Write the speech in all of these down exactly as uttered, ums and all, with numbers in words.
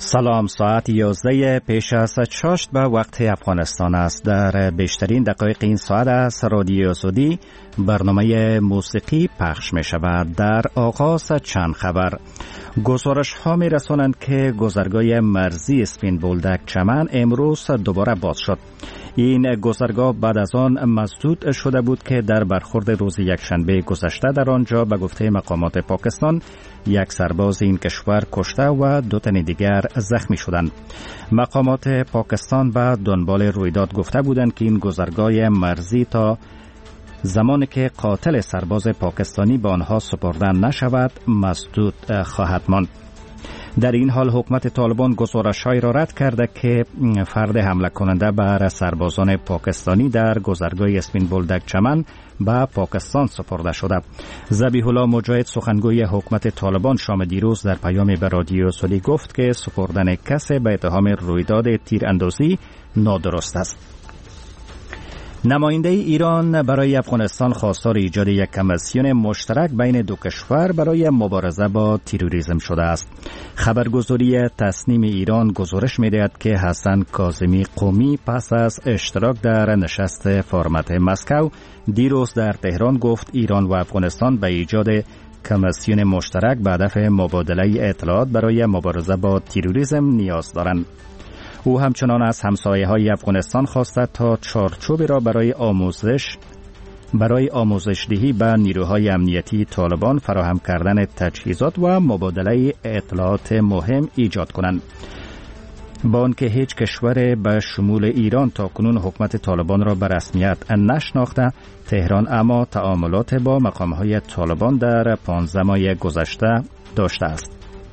سلام، ساعت یازده پیش از شش به وقت افغانستان است. در بیشترین دقایق این ساعت است رادیو آزادی برنامه موسیقی پخش می شود. در آغاز چند خبر. گزارش ها می رسانند که گذرگاه مرزی اسپین بولدک چمن امروز دوباره باز شد. این گذرگاه بعد از آن مسدود شده بود که در برخورد روز یکشنبه گذشته در آنجا به گفته مقامات پاکستان یک سرباز این کشور کشته و دو تن دیگر زخمی شدند. مقامات پاکستان به دنبال رویداد گفته بودند که این گذرگاه مرزی تا زمانی که قاتل سرباز پاکستانی به آنها سپرده نشود مسدود خواهد ماند. در این حال حکومت طالبان گزارش‌هایی را رد کرده که فرد حمله کننده بر سربازان پاکستانی در گذرگاه اسپین بولدک چمن به پاکستان سپرده شده. ذبیح الله مجاهد سخنگوی حکومت طالبان شام دیروز در پیامی به رادیو آزادی گفت که سپردن کسی به اتهام رویداد تیراندازی نادرست است. نماینده ایران برای افغانستان خواستار ایجاد یک کمیسیون مشترک بین دو کشور برای مبارزه با تروریسم شده است. خبرگزاری تصنیم ایران گزارش می‌دهد که حسن کاظمی قمی پس از اشتراک در نشست فرمت مسکو دیروز در تهران گفت ایران و افغانستان به ایجاد کمیسیون مشترک به هدف مبادله اطلاعات برای مبارزه با تروریسم نیاز دارند. او همچنان از همسایه‌های افغانستان خواسته تا چارچوبی را برای آموزش برای آموزش‌دهی به نیروهای امنیتی طالبان فراهم کردن تجهیزات و مبادله اطلاعات مهم ایجاد کنند. با آنکه هیچ کشور به شمول ایران تاکنون حکومت طالبان را به رسمیت نشناخته، تهران اما تعاملات با مقام‌های طالبان در پانزده ماه گذشته داشته است.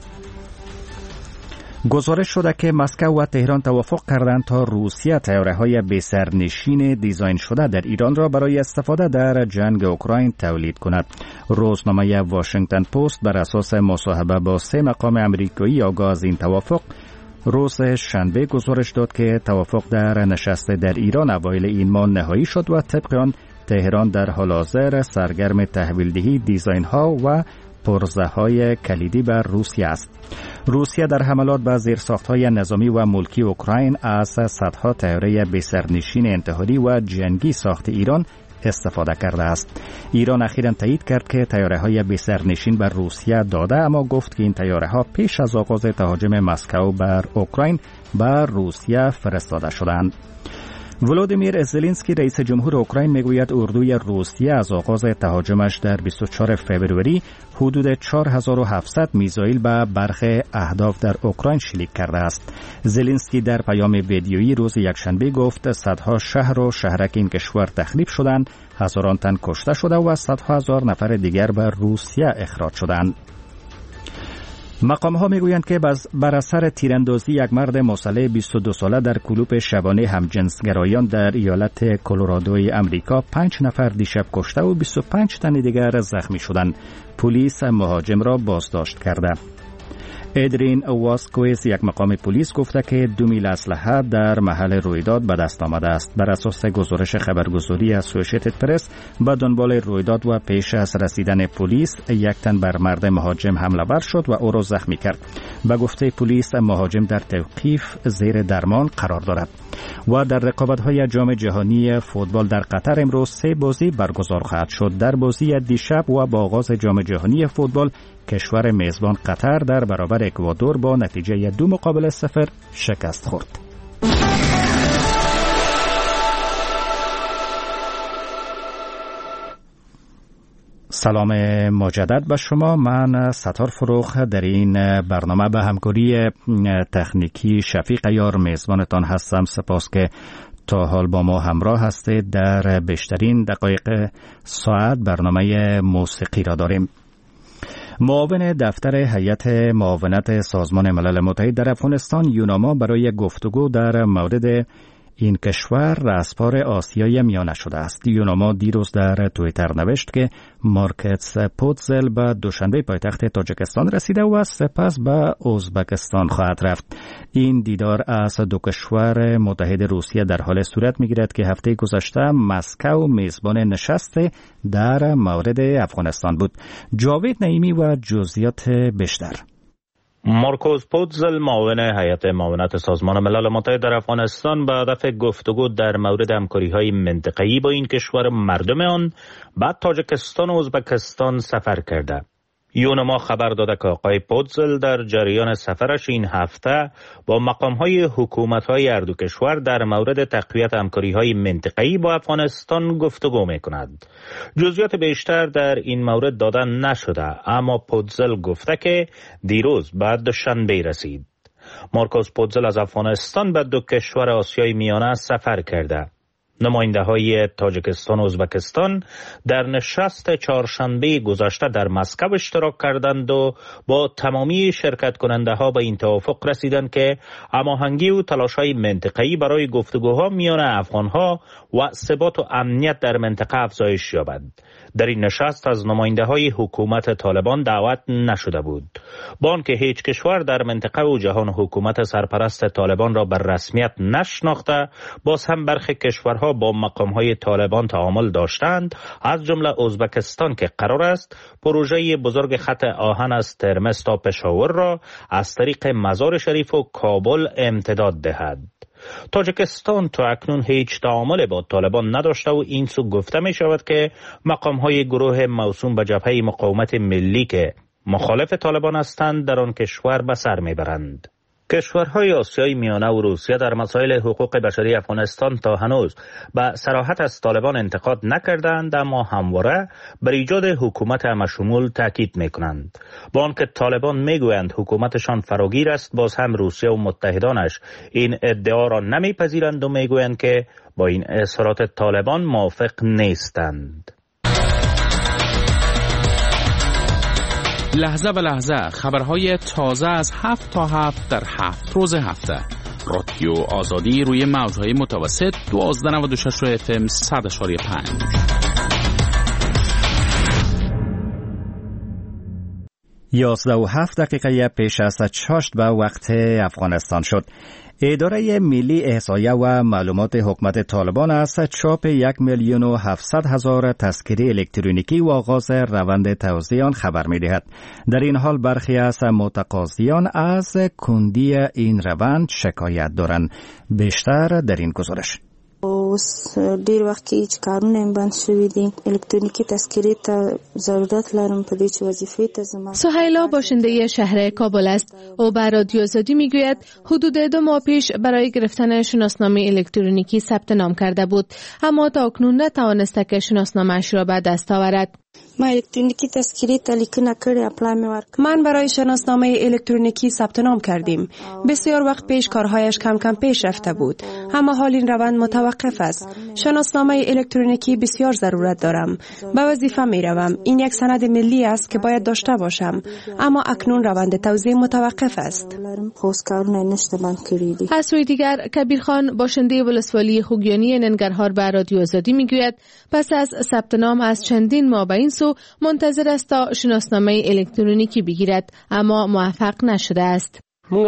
گزارش شده که مسکو و تهران توافق کردند تا روسیه طیاره‌های بی‌سرنشین دیزاین شده در ایران را برای استفاده در جنگ اوکراین تولید کند. روزنامه واشنگتن پست بر اساس مصاحبه با سه مقام آمریکایی آگاه از این توافق روز شنبه گزارش داد که توافق در نشست در ایران اوایل این ماه نهایی شد و طبق آن تهران در حال حاضر سرگرم تحویلدهی دیزاین‌ها و پرزه‌های کلیدی بر روسیه است. روسیه در حملات به زیرساخت‌های نظامی و ملکی اوکراین از صدها طیاره بی‌سرنشین انتحاری و جنگی ساخت ایران استفاده کرده است. ایران اخیراً تایید کرد که طیاره‌های بی‌سرنشین بر روسیه داده، اما گفت که این طیاره‌ها پیش از آغاز تهاجم مسکو بر اوکراین بر روسیه فرستاده شدند. ولودیمیر زلنسکی رئیس جمهور اوکراین میگوید اردوی روسیه از آغاز تهاجمش در بیست و چهارم فوریه حدود چهار هزار و هفتصد میزایل به برخی اهداف در اوکراین شلیک کرده است. زلنسکی در پیام ویدیویی روز یکشنبه گفت صدها شهر و شهرک این کشور تخریب شدند، هزاران تن کشته شده و صدها هزار نفر دیگر به روسیه اخراج شدند. مقام ها میگویند که بر اثر تیراندازی یک مرد مسلح بیست و دو ساله در کلوپ شبانه همجنسگرایان در ایالت کلرادوی امریکا پنج نفر دیشب کشته و بیست و پنج تن دیگر زخمی شدند. پلیس مهاجم را بازداشت کرده. ادرین واسکویز یک مقام پلیس گفته که دو میل اسلحه در محل رویداد به دست آمده است. بر اساس گزارش خبرگزاری اسوسییتد پرس به دنبال رویداد و پیش از رسیدن پلیس یک تن بر مرد مهاجم حمله ور شد و او را زخمی کرد. به گفته پلیس مهاجم در توقیف زیر درمان قرار دارد. و در رقابت‌های جام جهانی فوتبال در قطر امروز سه بازی برگزار خواهد شد. در بازی دیشب و با آغاز جام جهانی فوتبال کشور میزبان قطر در برابر اکوادور با نتیجه دو مقابل صفر شکست خورد. سلام مجدد به شما. من ستار فروخ در این برنامه به همکاری تکنیکی شفیق یار میزبانتان هستم. سپاس که تا حال با ما همراه هستید. در بیشترین دقایق ساعت برنامه موسیقی را داریم. معاون دفتر هیئت معاونت سازمان ملل متحد در افغانستان یوناما برای گفتگو در مورد این کشور رسپار آسیای میانه شده است. یوناما دیروز در توییتر نوشت که مارکتس پوتزل به دوشنبه پایتخت تاجیکستان رسیده و سپس به ازبکستان خواهد رفت. این دیدار از دو کشور متحد روسیه در حال صورت میگیرد که هفته گذشته مسکو میزبان نشست در مورد افغانستان بود. جاوید نعیمی و جزئیات بیشتر. مارکوس پوتزل، معاون هیئت معاونت سازمان ملل متحد در افغانستان، به هدف گفتگو در مورد همکاری‌های منطقه‌ای با این کشور مردم آن به تاجیکستان و ازبکستان سفر کرده. یونما خبر داده که آقای پوتزل در جریان سفرش این هفته با مقام‌های حکومت‌های هر دو کشور در مورد تقویت همکاری‌های منطقه‌ای با افغانستان گفتگو می‌کند. جزئیات بیشتر در این مورد داده نشده، اما پوتزل گفته که دیروز بعد دوشنبه رسید. مارکوس پوتزل از افغانستان به دو کشور آسیای میانه سفر کرده. نماینده های تاجیکستان و ازبکستان در نشست چهارشنبه گذشته در مسکو اشتراک کردند و با تمامی شرکت کننده ها به این توافق رسیدند که هماهنگی و تلاش های منطقه‌ای برای گفتگوها میان افغان ها و ثبات و امنیت در منطقه افزایش یابد. در این نشست از نماینده های حکومت طالبان دعوت نشده بود. با آنکه هیچ کشور در منطقه و جهان حکومت سرپرست طالبان را به رسمیت نشناخته، باز هم برخی کشورها با مقام‌های طالبان تعامل داشتند، از جمله ازبکستان که قرار است پروژه بزرگ خط آهن از ترمز تا پشاور را از طریق مزار شریف و کابل امتداد دهد. تاجیکستان تا اکنون هیچ تعامل با طالبان نداشته و این سو گفته می شود که مقام‌های گروه موسوم به جبهه مقاومت ملی که مخالف طالبان هستند در آن کشور به سر میبرند. کشورهای آسیای میانه و روسیه در مسائل حقوق بشری افغانستان تا هنوز به صراحت از طالبان انتقاد نکردند، اما همواره بر ایجاد حکومت همشمول تاکید میکنند. با آنکه طالبان میگویند حکومتشان فراگیر است، باز هم روسیه و متحدانش این ادعا را نمیپذیرند و میگویند که با این اظهارات طالبان موافق نیستند. لحظه به لحظه خبرهای تازه از هفت تا هفت در هفت روز هفته. رادیو آزادی روی موجهای متوسط دوازده و نود و شش اف ام صد و پنج. یازده و هفت دقیقه پیش از چاشت به وقت افغانستان شد. اداره ملی احصایه و معلومات حکومت طالبان از چاپ یک میلیون و هفتصد هزار تذکره الکترونیکی و آغاز روند توزیع آن خبر می‌دهد. در این حال برخی از متقاضیان از کندی این روند شکایت دارند. بیشتر در این گزارش. اوس ډیر وخت کې چې کارونه هم بند شوي دي، الکترونیکی تذکره ته ضرورت لرم په دې چې وظیفې ته زما. سهیلا باشنده شهر کابل است. او به رادیو آزادی میگوید حدود دو ماه پیش برای گرفتن شناسنامه الکترونیکی ثبت نام کرده بود، اما تا اکنون نتوانسته که شناسنامه‌اش را به دست آورد. ما الکترونیکی تذکره ته لیکنه کړې، اپلای مې ورکړ. من برای شناسنامه الکترونیکی ثبت نام کردیم. بسیار وقت پیش کارهایش کم کم پیش رفته بود، اما حال این روند متوقف است. شناسنامه الکترونیکی بسیار ضرورت دارم. به وظیفه می روم. این یک سند ملی است که باید داشته باشم، اما اکنون روند توزیع متوقف است. از سوی دیگر کبیرخان باشنده ولسوالی خوگیانی ننگرهار به رادیو آزادی میگوید پس از ثبت نام از چندین ماه به این سو منتظر است تا شناسنامه الکترونیکی بگیرد، اما موفق نشده است.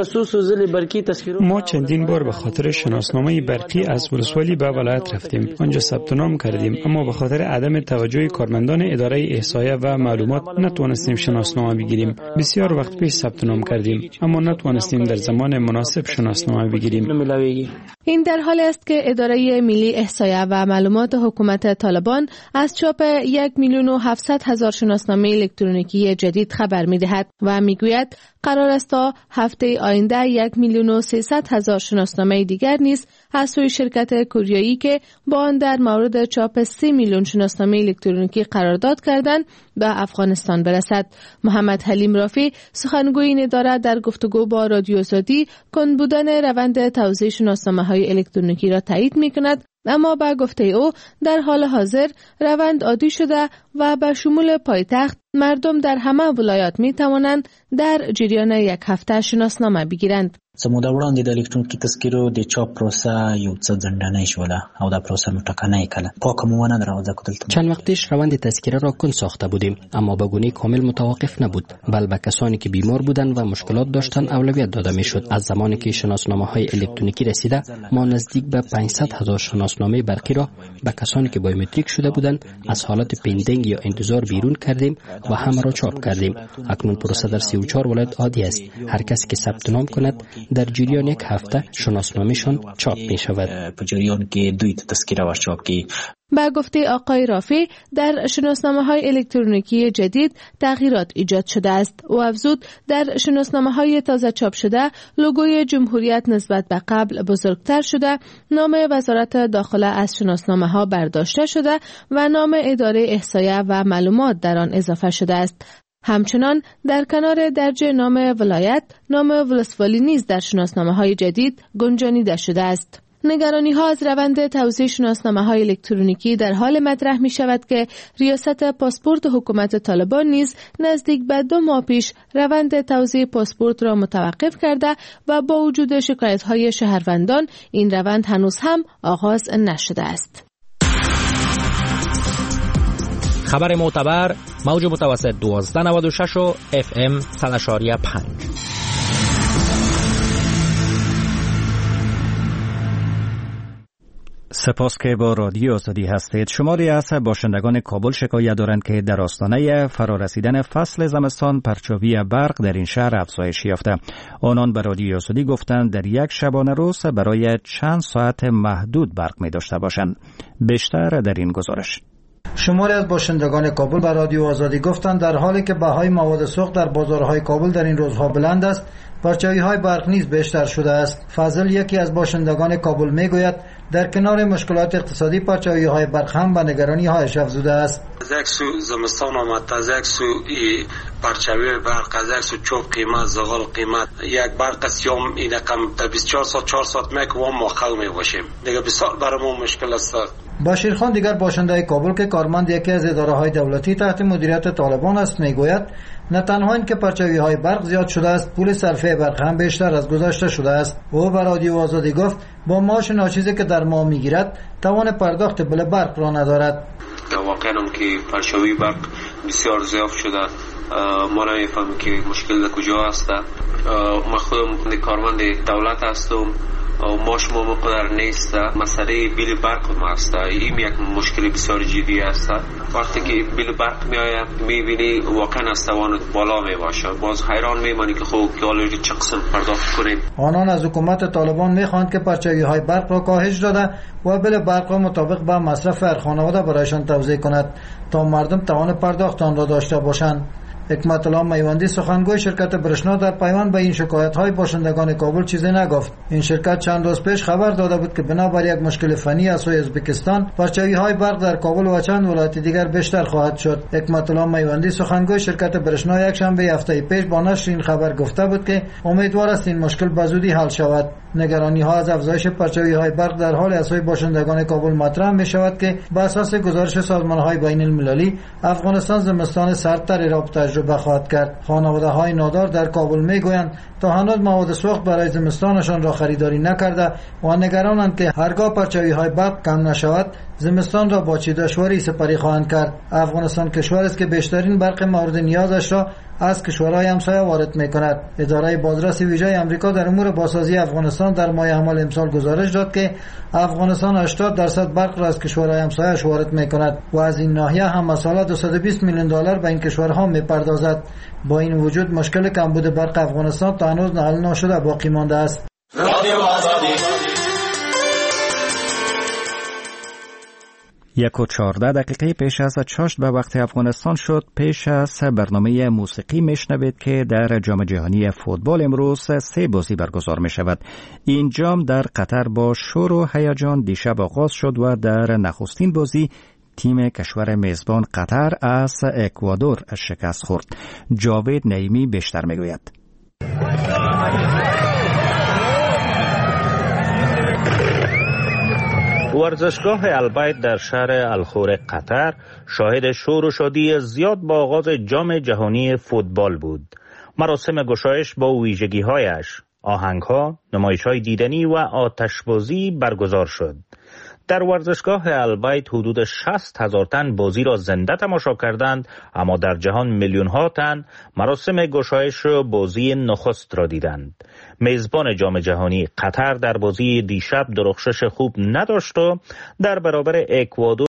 ما چندین بار به خاطر شناسنامه برقی از ولسوالی به ولایت رفتیم، آنجا ثبت نام کردیم، اما به خاطر عدم توجه کارمندان اداره احصایه و معلومات نتوانستیم شناسنامه بگیریم. بسیار وقت پیش ثبت نام کردیم، اما نتوانستیم در زمان مناسب شناسنامه بگیریم. این در حالی است که اداره ملی احصایه و معلومات حکومت طالبان از چاپ یک میلیون و هفتصد هزار شناسنامه الکترونیکی جدید خبر می‌دهد و میگوید قرار است تا هفته آینده یک میلیون و سیصد هزار شناسنامه دیگر نیز از سوی شرکت کوریایی که با آن در مورد چاپ سه میلیون شناسنامه الکترونیکی قرارداد کردند به افغانستان برسد. محمد حلیم رافی سخنگوی این اداره در گفتگو با رادیو آزادی کند بودن روند توزیع شناسنامه‌های الکترونیکی را تایید می‌کند، اما با گفته او در حال حاضر روند عادی شده و به شمول پایتخت مردم در همه ولایات می توانند در جریان یک هفته شناسنامه بگیرند. زموږ د وړاندې د الکترونیکي تذکرو د چاپ پروسه یو څه ځنډنۍ شوله او دا پروسه مو ټکنۍ کله پاک موانه در آوازه کدلت. چند وقتش روند تذکره را کن ساخته بودیم اما به گونه کامل متوقف نبود، بل به کسانی که بیمار بودند و مشکلات داشتند اولویت داده میشد. از زمانی که شناسنامه های الکترونیکی رسیده ما نزدیک به پانصد هزار شناسنامه برقی را به کسانی که بایومتریک شده بودند از حالت پندینگ یا انتظار بیرون کردیم و همه را چاپ کردیم. اکنون پروسه در سی و چهار ولایت عادی است. هر کسی که ثبت نام کند در جریان یک هفته شناسنامه‌شان چاپ می شود. با گفته آقای رافی در شناسنامه های الکترونیکی جدید تغییرات ایجاد شده است و افزود در شناسنامه های تازه چاپ شده لوگوی جمهوریت نسبت به قبل بزرگتر شده، نام وزارت داخله از شناسنامه ها برداشته شده و نام اداره احصایه و معلومات در آن اضافه شده است. همچنان در کنار درج نام ولایت، نام ولسوالی نیز در شناسنامه های جدید گنجانیده شده است. نگرانی ها از روند توزیع شناسنامه های الکترونیکی در حال مطرح می شود که ریاست پاسپورت حکومت طالبان نیز نزدیک به دو ماه پیش روند توزیع پاسپورت را متوقف کرده و با وجود شکایت های شهروندان این روند هنوز هم آغاز نشده است. خبر معتبر موج متوسط دوازده نود و شش و اف ام صد اشاریه پنج. سپاس که با رادیو آزادی هستید. شماری از باشندگان کابل شکایت دارند که در آستانه فرارسیدن فصل زمستان پرچاوی برق در این شهر افزایش یافته. آنان به رادیو آزادی گفتند در یک شبانه روز برای چند ساعت محدود برق می داشته باشند. بیشتر در این گزارش. شماری از باشندگان کابل به رادیو آزادی گفتند در حالی که بهای مواد سوخت در بازارهای کابل در این روزها بلند است، پرچاوی‌های برق نیز بیشتر شده است. فضل یکی از باشندگان کابل میگوید در کنار مشکلات اقتصادی پرچاوی‌های برق هم به نگرانی‌هایش افزوده است. از یک سو زمستان آمد، از یک سو پرچاوی برق، از یک سو چوب قیمت، زغال قیمت، یک برق سیام این رقم بیست و چهار ساعت چهار ساعت میکوام ما خو میباشیم. دیگه بسیار برامون مشکل است. بشیر خان دیگر باشنده کابل که کارمند یکی از اداره‌های دولتی تحت مدیریت طالبان است میگوید نه تنها این که پرچاوی‌های برق زیاد شده است، پول صرفه برق هم بیشتر از گذشته شده است. او به رادیو آزادی گفت با معاش ناچیزی که در ماه میگیرد توان پرداخت بل برق را ندارد. واقعا هم که پرچاوی برق بسیار ضعیف شده، ما نمیفهمیم که مشکل در کجا است. ما خودم کارمند دولت هستم و ماش ما مقدر نیست. مسئله بیل برق ما است. این یک مشکل بسیار جدی است. وقتی که بیل برق میآید میبینی واقعا از توان بالا میباشه، باز حیران میمانی که خب که حالا چه قسم پرداخت کنیم. آنان از حکومت طالبان میخواهند که پرچاوی‌های برق را کاهش داده و بیل برق را مطابق با مصرف هر خانواده برایشان توزیع کند تا مردم توان پرداخت آن را داشته باشند. حکمت الله میوندی سخنگوی شرکت برشنا در پیوند به این شکایت‌های باشندگان کابل چیزی نگفت. این شرکت چند روز پیش خبر داده بود که بنابر یک مشکل فنی از سوی ازبکستان پرچاوی‌های برق در کابل و چند ولایت دیگر بیشتر خواهد شد. حکمت الله میوندی سخنگوی شرکت برشنا یک شنبه هفته پیش با نشر این خبر گفته بود که امیدوار است این مشکل به زودی حل شود. نگرانی‌ها از افزایش پرچاوی‌های برق در حال از سوی باشندگان کابل مطرح می‌شود که بر اساس گزارش سازمان‌های بین‌المللی افغانستان زمستان سردتری را تجربه خواهد کرد. خانواده‌های نادار در کابل میگویند تا هنوز مواد سوخت برای زمستانشان را خریداری نکرده و نگرانند که هرگاه پرچاوی‌های برق کم نشود زمستان را با چه دشواری سپری خواهند کرد. افغانستان کشوری است که بیشترین برق مورد نیازش را از کشورهای همسایه وارد می‌کند. اداره بازرسی ویژه آمریکا در امور بازسازی افغانستان در ماه حمل امسال گزارش داد که افغانستان هشتاد درصد برق را از کشورهای همسایه‌اش وارد می‌کند و از این ناحیه هم مساله دویست و بیست میلیون دلار به این کشورها می‌پردازد. با این وجود مشکل کمبود برق افغانستان تا هنوز حل نشده باقی مانده است. یک و چهارده دقیقه پیش از چاشت به وقت افغانستان شد. پیش از برنامه موسیقی میشنوید که در جام جهانی فوتبال امروز سه بازی برگزار می شود. این جام در قطر با شور و هیجان دیشب آغاز شد و در نخستین بازی تیم کشور میزبان قطر از اکوادور شکست خورد. جاوید نعیمی بیشتر میگوید. ورزشگاه البیت در شهر الخور قطر شاهد شور و شادی زیاد با آغاز جام جهانی فوتبال بود. مراسم گشایش با ویژگی‌هایش آهنگ‌ها، نمایش‌های دیدنی و آتشبازی برگزار شد. در ورزشگاه البیت حدود شصت هزار تن بازی را زنده تماشا کردند، اما در جهان میلیون ها تن مراسم گشایش بازی نخست را دیدند. میزبان جام جهانی قطر در بازی دیشب درخشش خوب نداشت و در برابر اکوادور